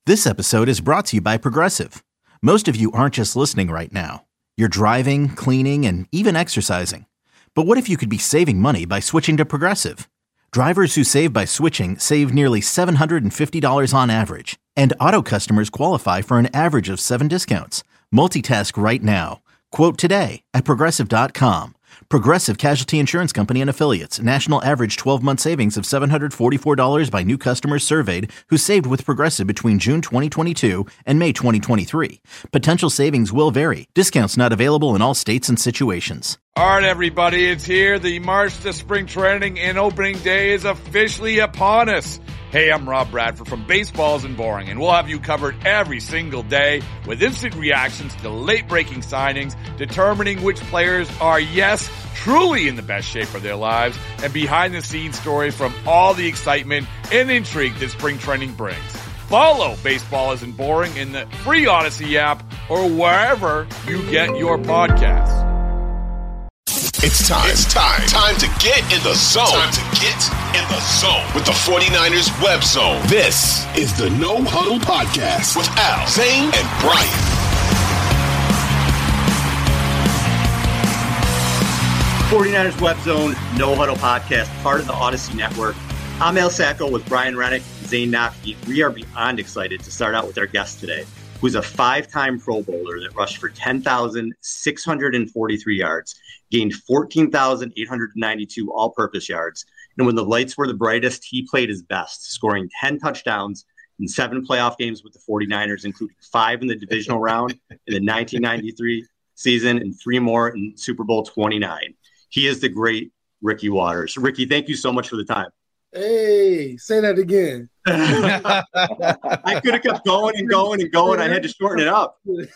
This episode is brought to you by Progressive. Most of you aren't just listening right now. You're driving, cleaning, and even exercising. But what if you could be saving money by switching to Progressive? Drivers who save by switching save nearly $750 on average. And auto customers qualify for an average of 7 discounts. Multitask right now. Quote today at Progressive.com. Progressive Casualty Insurance Company and Affiliates. National average 12-month savings of $744 by new customers surveyed who saved with Progressive between June 2022 and May 2023. Potential savings will vary. Discounts not available in all states and situations. All right, everybody, it's here. The March to Spring Training and Opening Day is officially upon us. Hey, I'm Rob Bradford from Baseball Isn't Boring, and we'll have you covered every single day with instant reactions to late-breaking signings, determining which players are, yes, truly in the best shape of their lives, and behind-the-scenes stories from all the excitement and intrigue that spring training brings. Follow Baseball Isn't Boring in the free Odyssey app or wherever you get your podcasts. It's time to get in the zone. Time to get in the zone with the 49ers Web Zone. This is the No Huddle Podcast with Al, Zane, and Brian. '49ers Web Zone, No Huddle Podcast, part of the Odyssey Network. I'm El Sacco with Brian Rennick and Zane Nafke. We are beyond excited to start out with our guest today, who's a 5-time Pro Bowler that rushed for 10,643 yards, gained 14,892 all-purpose yards, and when the lights were the brightest, he played his best, scoring 10 touchdowns in 7 playoff games with the 49ers, including 5 in the divisional round in the 1993 season and 3 more in Super Bowl 29. He is the great Ricky Watters. Ricky, thank you so much for the time. Hey, say that again. I could have kept going and going and going. I had to shorten it up. No,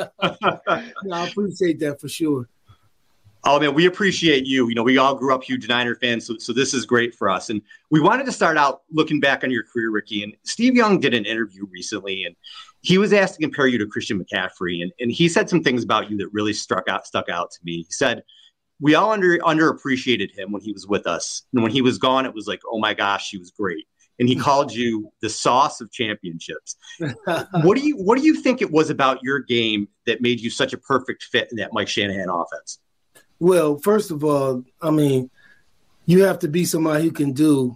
I appreciate that for sure. Oh, man, we appreciate you. You know, we all grew up huge Niner fans, so this is great for us. And we wanted to start out looking back on your career, Ricky. And Steve Young did an interview recently, and he was asked to compare you to Christian McCaffrey. And he said some things about you that really stuck out to me. He said, we all underappreciated him when he was with us. And when he was gone, it was like, oh, my gosh, he was great. And he called you the sauce of championships. What do you think it was about your game that made you such a perfect fit in that Mike Shanahan offense? Well, first of all, I mean, you have to be somebody who can do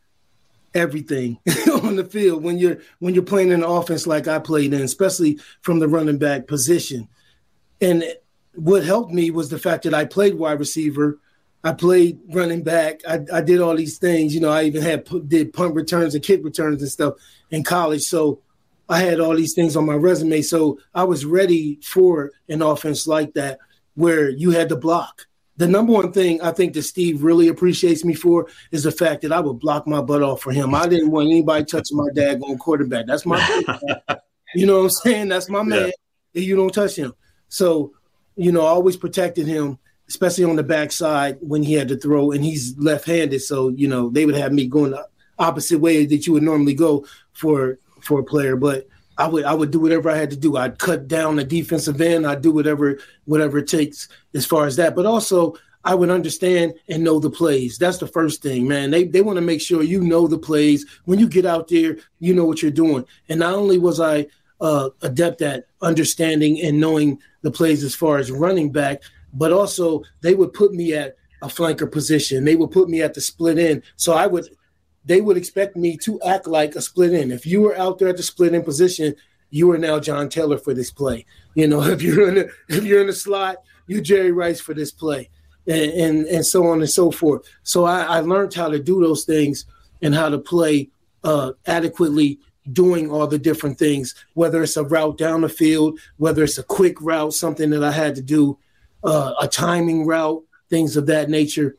everything on the field when you're playing in an offense like I played in, especially from the running back position. And what helped me was the fact that I played wide receiver, I played running back, I did all these things. You know, I even did punt returns and kick returns and stuff in college. So I had all these things on my resume. So I was ready for an offense like that, where you had to block. The number one thing I think that Steve really appreciates me for is the fact that I would block my butt off for him. I didn't want anybody touching my daggone quarterback. That's my you know what I'm saying? That's my man. And you don't touch him. So, you know, I always protected him, especially on the backside when he had to throw, and he's left-handed. So, you know, they would have me going the opposite way that you would normally go for a player. But I would do whatever I had to do. I'd cut down the defensive end. I'd do whatever it takes as far as that. But also, I would understand and know the plays. That's the first thing, man. They want to make sure you know the plays. When you get out there, you know what you're doing. And not only was I adept at understanding and knowing the plays as far as running back, but also they would put me at a flanker position. They would put me at the split end. So they would expect me to act like a split end. If you were out there at the split end position, you are now John Taylor for this play. You know, if you're in the slot, you're Jerry Rice for this play, and so on and so forth. So I learned how to do those things and how to play adequately, doing all the different things, whether it's a route down the field, whether it's a quick route, something that I had to do, a timing route, things of that nature.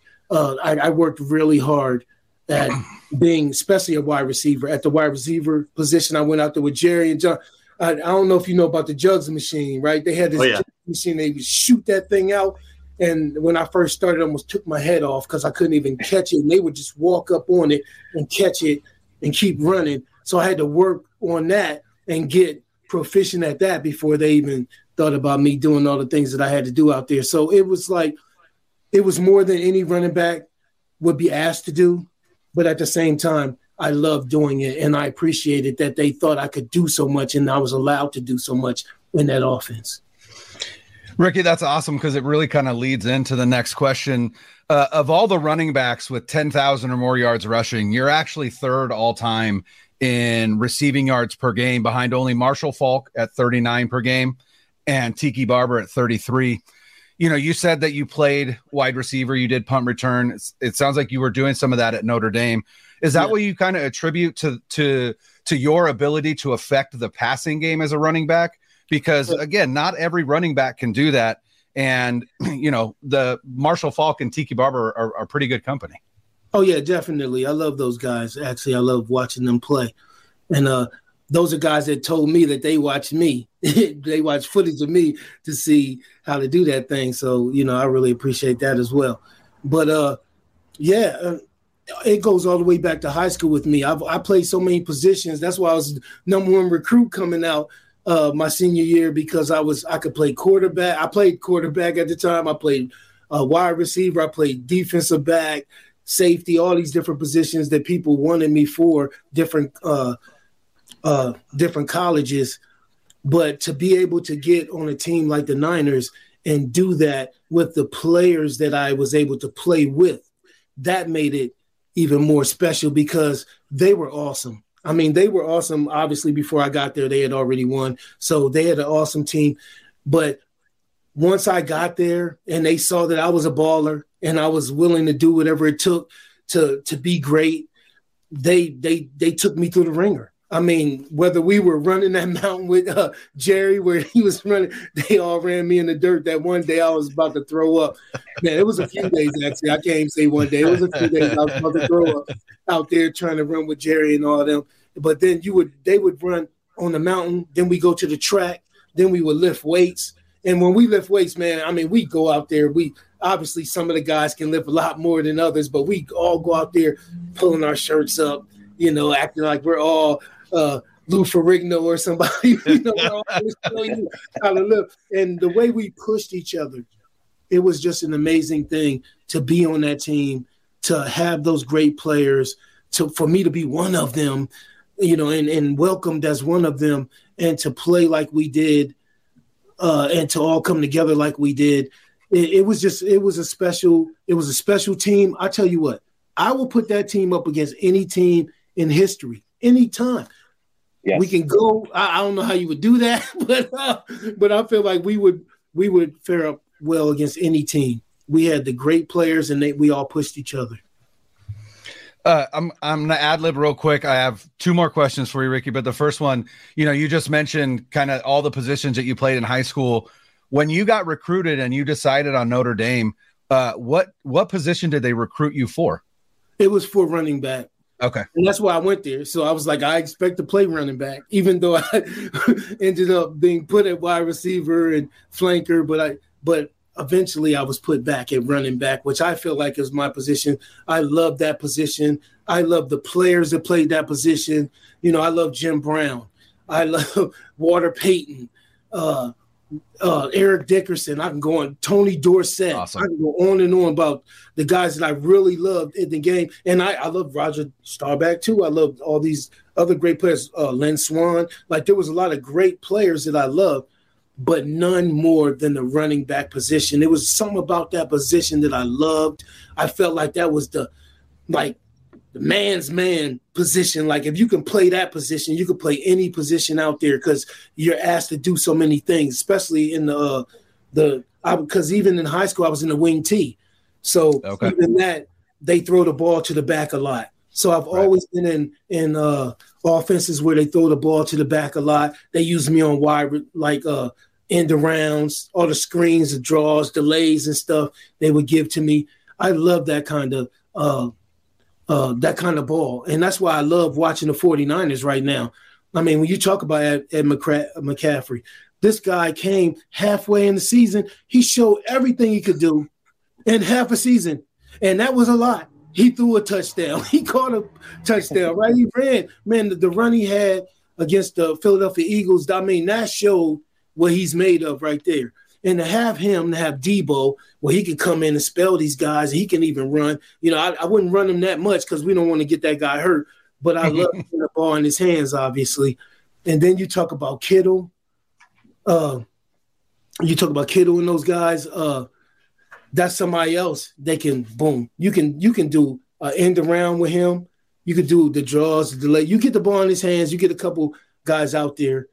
I worked really hard at being, especially a wide receiver. At the wide receiver position, I went out there with Jerry and John. I don't know if you know about the jugs machine, right? They had this machine. They would shoot that thing out. And when I first started, I almost took my head off because I couldn't even catch it. And they would just walk up on it and catch it and keep running. So I had to work on that and get proficient at that before they even thought about me doing all the things that I had to do out there. So it was more than any running back would be asked to do. But at the same time, I loved doing it, and I appreciated that they thought I could do so much, and I was allowed to do so much in that offense. Ricky, that's awesome because it really kind of leads into the next question. Of all the running backs with 10,000 or more yards rushing, you're actually third all time in receiving yards per game, behind only Marshall Faulk at 39 per game and Tiki Barber at 33. You know, you said that you played wide receiver, you did punt return. It sounds like you were doing some of that at Notre Dame. Is that what you kind of attribute to your ability to affect the passing game as a running back? Because again, not every running back can do that. And, you know, the Marshall Faulk and Tiki Barber are pretty good company. Oh yeah, definitely. I love those guys. Actually, I love watching them play. And those are guys that told me that they watch me. They watch footage of me to see how to do that thing. So, you know, I really appreciate that as well. But it goes all the way back to high school with me. I played so many positions. That's why I was number one recruit coming out my senior year, because I could play quarterback. I played quarterback at the time. I played wide receiver. I played defensive back, safety, all these different positions that people wanted me for, different colleges. But to be able to get on a team like the Niners and do that with the players that I was able to play with, that made it even more special because they were awesome. I mean, they were awesome. Obviously, before I got there, they had already won. So they had an awesome team. But once I got there and they saw that I was a baller and I was willing to do whatever it took to be great, they took me through the ringer. I mean, whether we were running that mountain with Jerry, where he was running, they all ran me in the dirt. That one day I was about to throw up. Man, it was a few days, actually. I can't even say one day. It was a few days I was about to throw up out there trying to run with Jerry and all of them. But then they would run on the mountain. Then we go to the track. Then we would lift weights. And when we lift weights, man, I mean, we go out there. Obviously, some of the guys can lift a lot more than others, but we all go out there pulling our shirts up, you know, acting like we're all Lou Ferrigno or somebody, you know, we're all showing you how to live. And the way we pushed each other, it was just an amazing thing to be on that team, to have those great players, for me to be one of them, you know, and welcomed as one of them, and to play like we did, and to all come together like we did. It was a special team. I tell you what, I will put that team up against any team in history, anytime. Yes. We can go. I don't know how you would do that, but I feel like we would fare up well against any team. We had the great players, and we all pushed each other. I'm going to ad lib real quick. I have two more questions for you, Ricky. But the first one, you know, you just mentioned kind of all the positions that you played in high school. When you got recruited and you decided on Notre Dame, what position did they recruit you for? It was for running back. Okay. And that's why I went there. So I was like, I expect to play running back, even though I ended up being put at wide receiver and flanker. But eventually I was put back at running back, which I feel like is my position. I love that position. I love the players that played that position. You know, I love Jim Brown. I love Walter Payton, Eric Dickerson. I can go on, Tony Dorsett. Awesome. I can go on and on about the guys that I really loved in the game. And I love Roger Staubach too. I love all these other great players, Len Swan. Like, there was a lot of great players that I loved, but none more than the running back position. There was something about that position that I loved. I felt like that was the man's man position. Like, if you can play that position, you can play any position out there, because you're asked to do so many things, especially in because even in high school, I was in the wing T. So even that, they throw the ball to the back a lot. So I've always been in offenses where they throw the ball to the back a lot. They use me on wide, like end arounds, all the screens, the draws, delays and stuff they would give to me. I love that kind of ball. And that's why I love watching the 49ers right now. I mean, when you talk about Ed McCaffrey, this guy came halfway in the season. He showed everything he could do in half a season, and that was a lot. He threw a touchdown. He caught a touchdown, right? He ran. Man, the run he had against the Philadelphia Eagles, I mean, that showed what he's made of right there. And to have Debo, where he could come in and spell these guys, he can even run. You know, I wouldn't run him that much because we don't want to get that guy hurt. but I love the ball in his hands, obviously. And then you talk about Kittle. And those guys. That's somebody else. They can boom. You can do an end around with him. You could do the draws, the delay. You get the ball in his hands. You get a couple guys out there,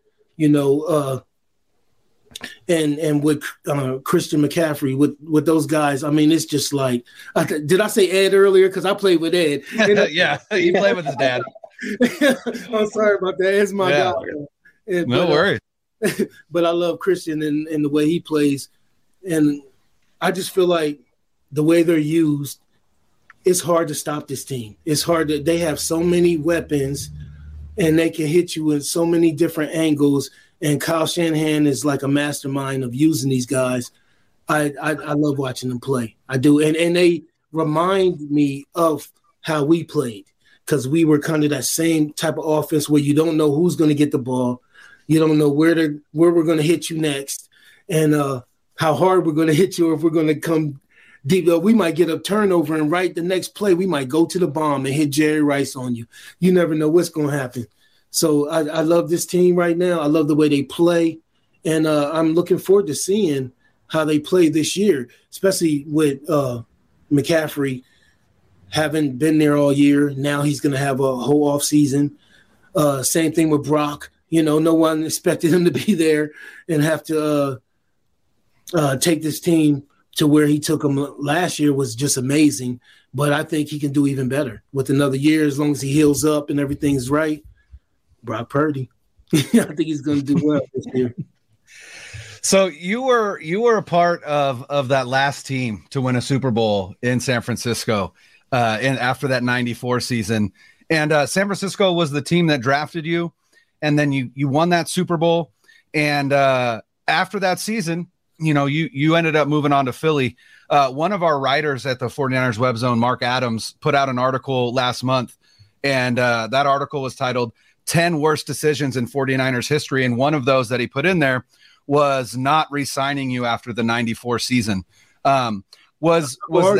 and with Christian McCaffrey, with those guys. I mean, it's just like, did I say Ed earlier? Because I played with Ed. Yeah, he played with his dad. I'm sorry about that. It's my guy. No worries. But I love Christian and the way he plays. And I just feel like the way they're used, it's hard to stop this team. It's hard they have so many weapons and they can hit you in so many different angles. And Kyle Shanahan is like a mastermind of using these guys. I love watching them play. I do. And they remind me of how we played, because we were kind of that same type of offense where you don't know who's going to get the ball. You don't know where we're going to hit you next, and how hard we're going to hit you, or if we're going to come deep. We might get a turnover, and right the next play, we might go to the bomb and hit Jerry Rice on you. You never know what's going to happen. So I love this team right now. I love the way they play, and I'm looking forward to seeing how they play this year, especially with McCaffrey having been there all year. Now he's going to have a whole off season. Same thing with Brock. No one expected him to be there and have to take this team to where he took them last year was just amazing. But I think he can do even better with another year, as long as he heals up and everything's right. Brock Purdy. I think he's going to do well this year. So you were a part of that last team to win a Super Bowl in San Francisco, and after that 94 season. And San Francisco was the team that drafted you, and then you won that Super Bowl. And after that season, you ended up moving on to Philly. One of our writers at the 49ers Web Zone, Mark Adams, put out an article last month, and that article was titled 10 Worst Decisions in 49ers History. And one of those that he put in there was not re-signing you after the 94 season. Was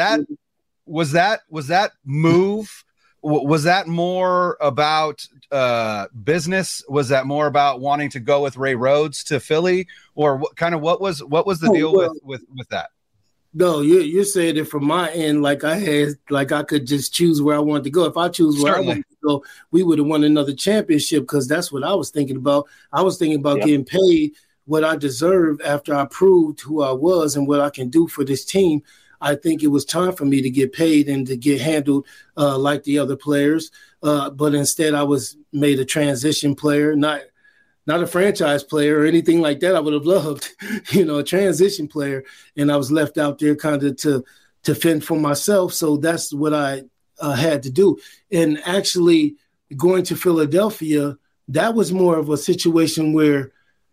that move? Was that more about business? Was that more about wanting to go with Ray Rhodes to Philly, or what was the deal with that? No, you're saying it from my end, like I could just choose where I wanted to go. If I choose where I wanted to go, we would have won another championship, because that's what I was thinking about. I was thinking about getting paid what I deserve after I proved who I was and what I can do for this team. I think it was time for me to get paid and to get handled like the other players. But instead, I was made a transition player, not a franchise player or anything like that. I would have loved, a transition player. And I was left out there kind of to fend for myself. So that's what I had to do. And actually going to Philadelphia, that was more of a situation where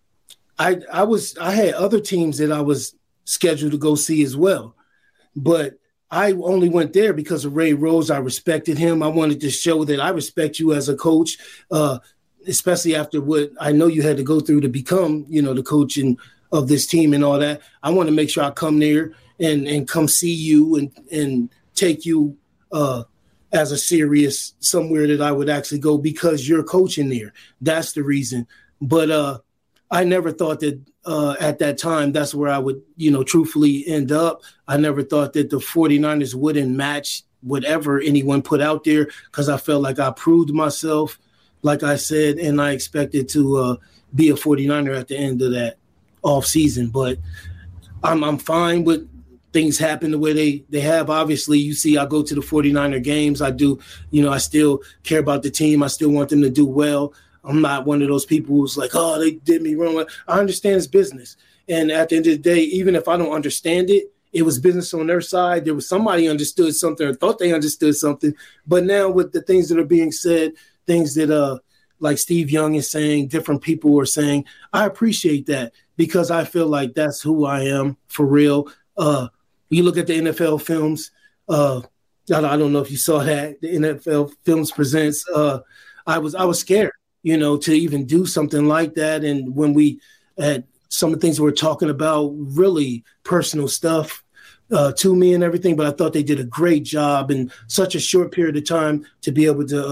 I had other teams that I was scheduled to go see as well. But I only went there because of Ray Rhodes. I respected him. I wanted to show that I respect you as a coach, especially after what I know you had to go through to become, the coaching of this team and all that. I want to make sure I come there and come see you and take you as a serious somewhere that I would actually go, because you're coaching there. That's the reason. But I never thought that at that time that's where I would, truthfully end up. I never thought that the 49ers wouldn't match whatever anyone put out there, because I felt like I proved myself, like I said, and I expected to be a 49er at the end of that off season. But I'm fine with things happen the way they have. Obviously, you see, I go to the 49er games. I do, I still care about the team. I still want them to do well. I'm not one of those people who's like, oh, they did me wrong. I understand it's business. And at the end of the day, even if I don't understand it, it was business on their side. There was somebody understood something or thought they understood something. But now with the things that are being said, things that like Steve Young is saying, different people are saying, I appreciate that, because I feel like that's who I am for real. You look at the NFL films. I don't know if you saw that. The NFL Films Presents. I was scared, to even do something like that. And when we had some of the things we were talking about, really personal stuff to me and everything, but I thought they did a great job in such a short period of time to be able to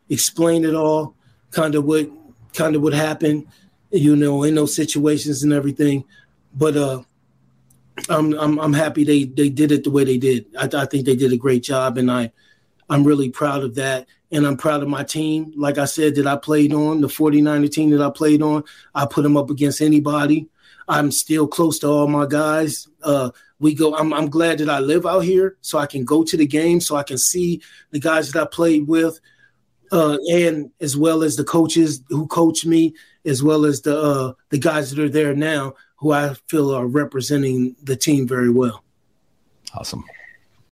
explain it all, kind of what happened, in those situations and everything. But I'm happy they did it the way they did. I think they did a great job, and I'm really proud of that. And I'm proud of my team. Like I said, that I played on, the 49er team that I played on, I put them up against anybody. I'm still close to all my guys. I'm glad that I live out here so I can go to the game, so I can see the guys that I played with, and as well as the coaches who coach me, as well as the guys that are there now who I feel are representing the team very well. Awesome.